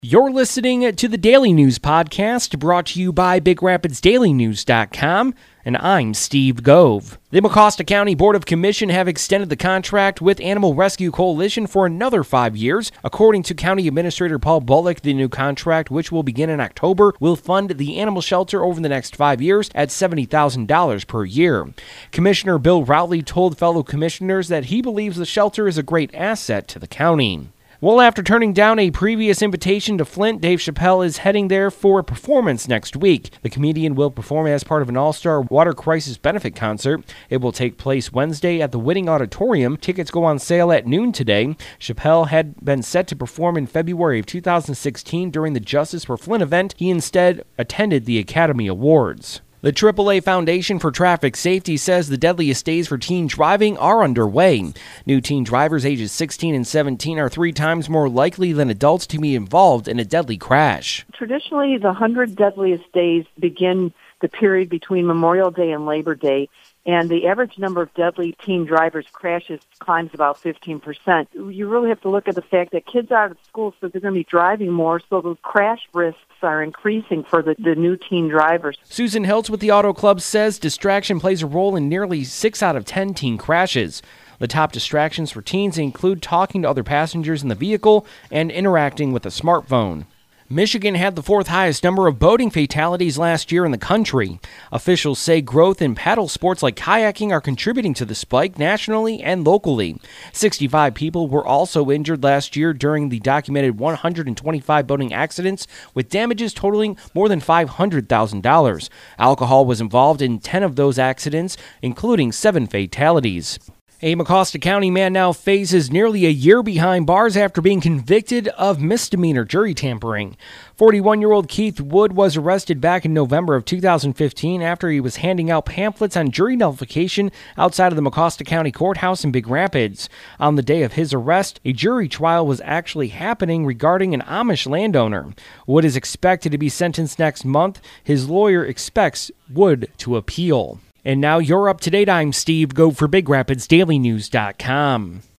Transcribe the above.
You're listening to the Daily News Podcast, brought to you by BigRapidsDailyNews.com, and I'm Steve Gove. The Mecosta County Board of Commission have extended the contract with Animal Rescue Coalition for another 5 years. According to County Administrator Paul Bullock, the new contract, which will begin in October, will fund the animal shelter over the next 5 years at $70,000 per year. Commissioner Bill Routley told fellow commissioners that he believes the shelter is a great asset to the county. Well, after turning down a previous invitation to Flint, Dave Chappelle is heading there for a performance next week. The comedian will perform as part of an all-star water crisis benefit concert. It will take place Wednesday at the Whitting Auditorium. Tickets go on sale at noon today. Chappelle had been set to perform in February of 2016 during the Justice for Flint event. He instead attended the Academy Awards. The AAA Foundation for Traffic Safety says the deadliest days for teen driving are underway. New teen drivers ages 16 and 17 are 3 times more likely than adults to be involved in a deadly crash. Traditionally, the 100 deadliest days begin the period between Memorial Day and Labor Day, and the average number of deadly teen drivers crashes climbs about 15%. You really have to look at the fact that kids are out of school, so they're going to be driving more, so those crash risks are increasing for the new teen drivers. Susan Hiltz with the Auto Club says distraction plays a role in nearly 6 out of 10 teen crashes. The top distractions for teens include talking to other passengers in the vehicle and interacting with a smartphone. Michigan had the 4th highest number of boating fatalities last year in the country. Officials say growth in paddle sports like kayaking are contributing to the spike nationally and locally. 65 people were also injured last year during the documented 125 boating accidents, with damages totaling more than $500,000. Alcohol was involved in 10 of those accidents, including 7 fatalities. A Mecosta County man now faces nearly a year behind bars after being convicted of misdemeanor jury tampering. 41-year-old Keith Wood was arrested back in November of 2015 after he was handing out pamphlets on jury nullification outside of the Mecosta County Courthouse in Big Rapids. On the day of his arrest, a jury trial was actually happening regarding an Amish landowner. Wood is expected to be sentenced next month. His lawyer expects Wood to appeal. And now you're up to date. I'm Steve Gove for BigRapidsDailyNews.com.